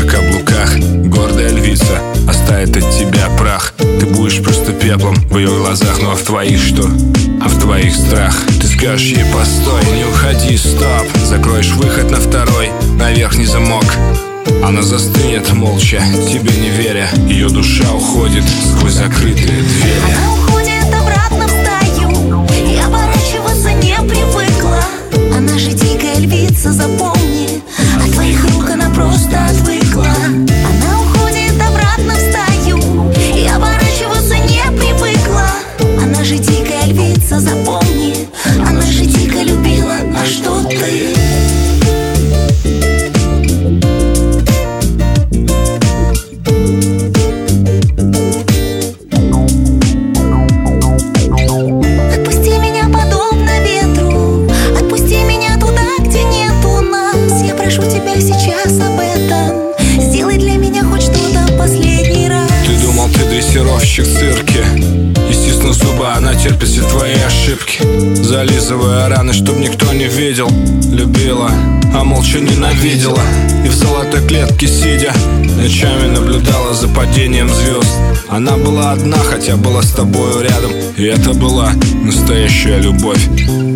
каблуках. Гордая львица оставит от тебя прах. Ты будешь просто пеплом в ее глазах. Ну а в твоих что? А в твоих страх. Ты скажешь ей: постой, не уходи, стоп. Закроешь выход на второй, на верхний замок. Она застынет молча, тебе не веря. Ее душа уходит сквозь закрытые двери. Она уходит обратно в стаю и оборачиваться не привыкла. Она же дикая львица, запомни. От твоих рук она просто отвыкла. Она уходит обратно в стаю и оборачиваться не привыкла. Она же дикая львица, запомни. Она же дико любила, а что ты? Сейчас об этом сделай для меня хоть что-то в последний раз. Ты думал, ты дрессировщик в цирке, и стиснув зубы, она терпит все твои ошибки, зализывая раны, чтоб никто не видел. Любила, а молча ненавидела. И в золотой клетке сидя, ночами наблюдала за падением звезд. Она была одна, хотя была с тобою рядом, и это была настоящая любовь.